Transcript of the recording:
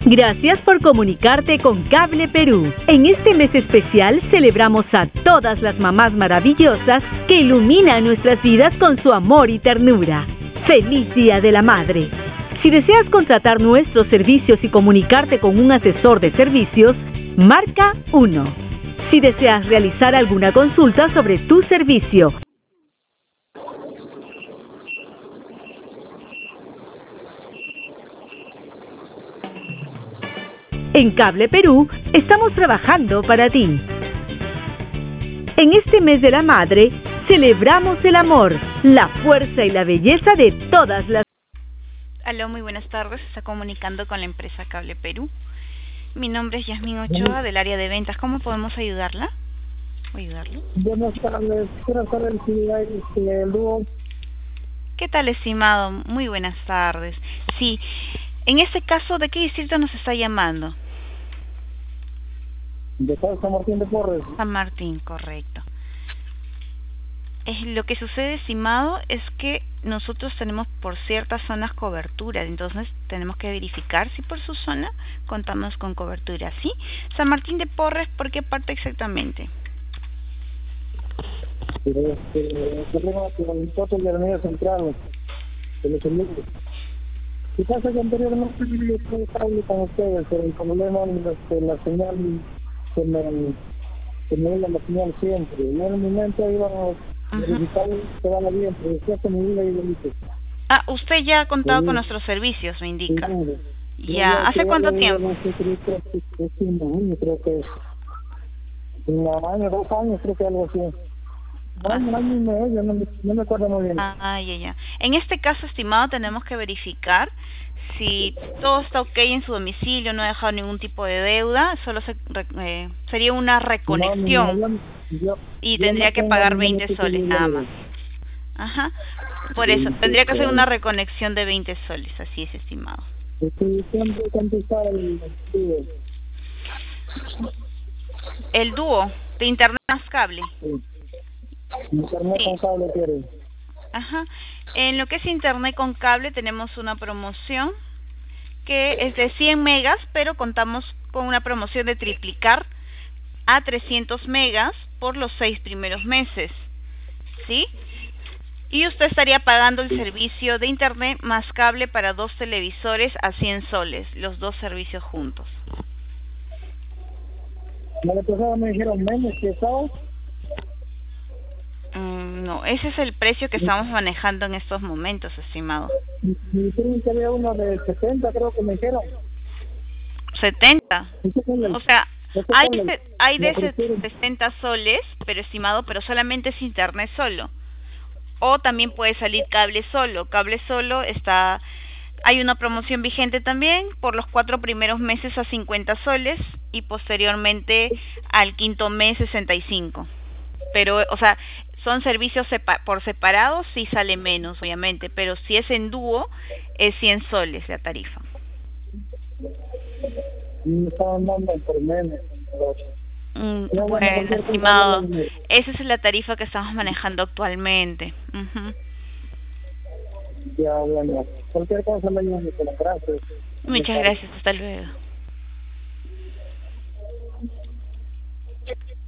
Gracias por comunicarte con Cable Perú. En este mes especial celebramos a todas las mamás maravillosas que iluminan nuestras vidas con su amor y ternura. ¡Feliz Día de la Madre! Si deseas contratar nuestros servicios y comunicarte con un asesor de servicios, marca 1. Si deseas realizar alguna consulta sobre tu servicio, en Cable Perú estamos trabajando para ti. En este mes de la madre, celebramos el amor, la fuerza y la belleza de todas las... Aló, muy buenas tardes. Se está comunicando con la empresa Cable Perú. Mi nombre es Yasmín Ochoa, del área de ventas. ¿Cómo podemos ayudarla? ¿O ayudarlo? Buenas tardes. Quiero saber si hay el dúo. ¿Qué tal, estimado? Muy buenas tardes. Sí, en este caso, ¿de qué distrito nos está llamando? De San Martín de Porres. San Martín, correcto. Lo que sucede, estimado, es que nosotros tenemos por ciertas zonas cobertura, entonces tenemos que verificar si por su zona contamos con cobertura, ¿sí? San Martín de Porres, ¿por qué parte exactamente? Tenemos el total de la Avenida Central, de los Olivos. Quizás que anteriormente yo estoy estable con ustedes, pero el problema es la señal se me iba la señal siempre. Y en el momento íbamos a verificar que va bien, pero después se me iba y delito. Ah, usted ya ha contado con nuestros servicios, me indica. Ya, ¿hace cuánto tiempo? Creo que es un año, 2 años, creo que algo así. Un año y medio, no me acuerdo muy bien. Ya. En este caso, estimado, tenemos que verificar si todo está ok en su domicilio, no ha dejado ningún tipo de deuda, solo sería una reconexión y tendría que pagar 20 soles nada más. Ajá, por eso, tendría que hacer una reconexión de 20 soles, así es, estimado. ¿Cuánto está el dúo? El dúo de internet más cable. Internet con cable quiere. Ajá. En lo que es internet con cable tenemos una promoción que es de 100 megas, pero contamos con una promoción de triplicar a 300 megas por los 6 primeros meses, ¿sí? Y usted estaría pagando el servicio de internet más cable para 2 televisores a 100 soles, los 2 servicios juntos. ¿No le pasaba, me dijeron menos que estaba? No, ese es el precio que estamos manejando en estos momentos, estimado. Me dijeron que había uno de 70, creo que me dijeron. 70. O sea, hay de 60 soles, pero estimado, pero solamente es internet solo. O también puede salir cable solo. Cable solo hay una promoción vigente también por los 4 primeros meses a 50 soles y posteriormente al 5.º mes 65. Pero, o sea, son servicios por separado, sí sale menos, obviamente, pero si es en dúo, es 100 soles la tarifa. Me estaban dando por menos. Bueno, estimado, esa es la tarifa que estamos manejando actualmente. Ya, bueno, cualquier cosa me llame, gracias. Muchas gracias, hasta luego.